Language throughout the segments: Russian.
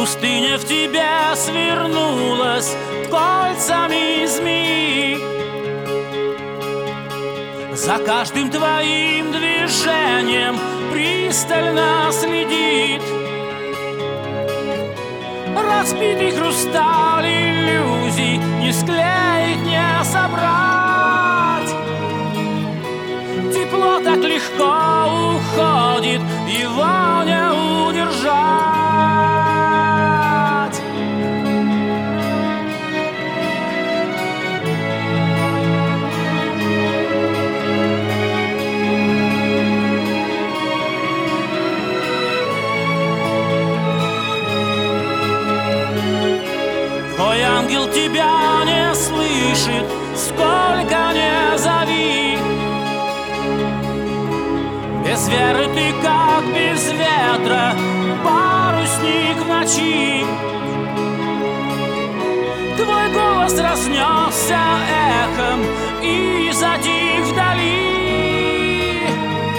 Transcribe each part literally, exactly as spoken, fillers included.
Пустыня в тебе свернулась кольцами змеи. За каждым твоим движением пристально следит. Разбитый хрусталь иллюзий не склеить, не собрать. Тепло так легко уходит, его не удержать. Твой ангел тебя не слышит, сколько не зови. Без веры ты как без ветра, парусник в ночи. Твой голос разнесся эхом и затих вдали.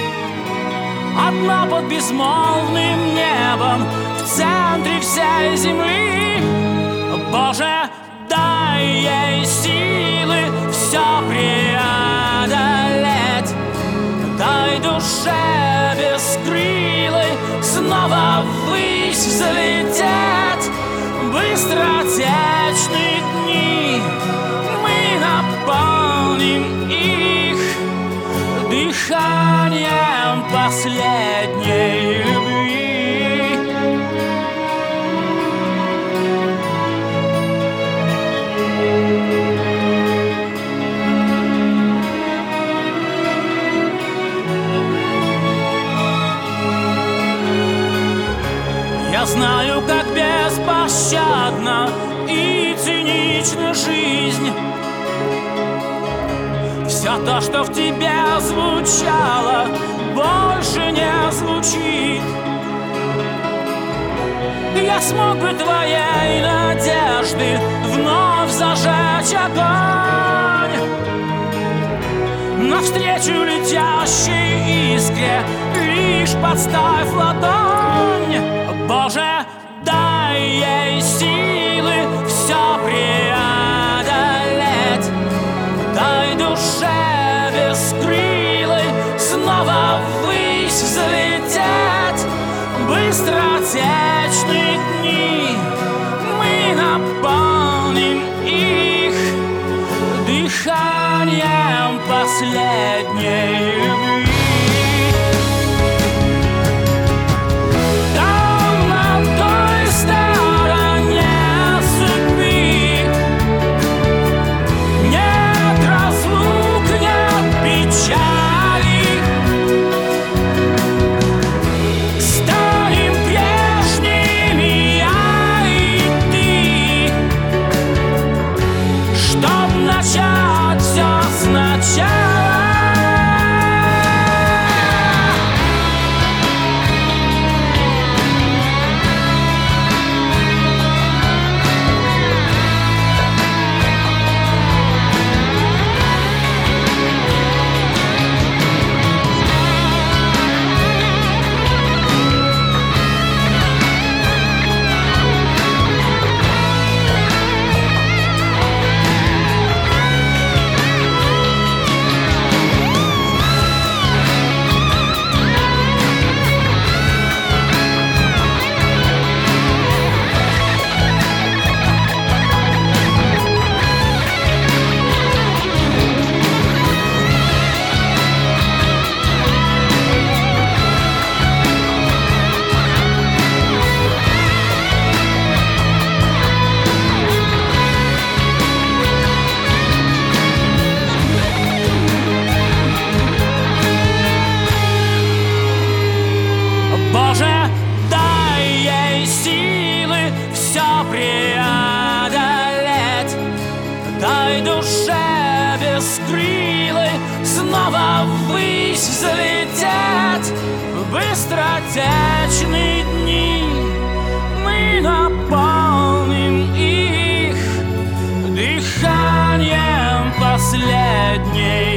Одна под безмолвным небом в центре всей земли. Боже, дай ей силы все преодолеть. Дай душе бескрылой снова ввысь взлететь. Быстротечные дни мы наполним их дыханием последней любви. Я знаю, как беспощадна и цинична жизнь. Все то, что в тебе звучало, больше не звучит. Я смог бы твоей надежды вновь зажечь огонь. Навстречу летящей искре лишь подставь ладонь. Боже, дай ей силы все преодолеть. Дай душе бескрылой снова ввысь взлететь. Быстротечные дни мы наполним их дыханием последней любви. Начать все сначала. Боже, дай ей силы все преодолеть. Дай душе бескрылой снова ввысь взлететь. Быстротечные дни мы наполним их дыханием последней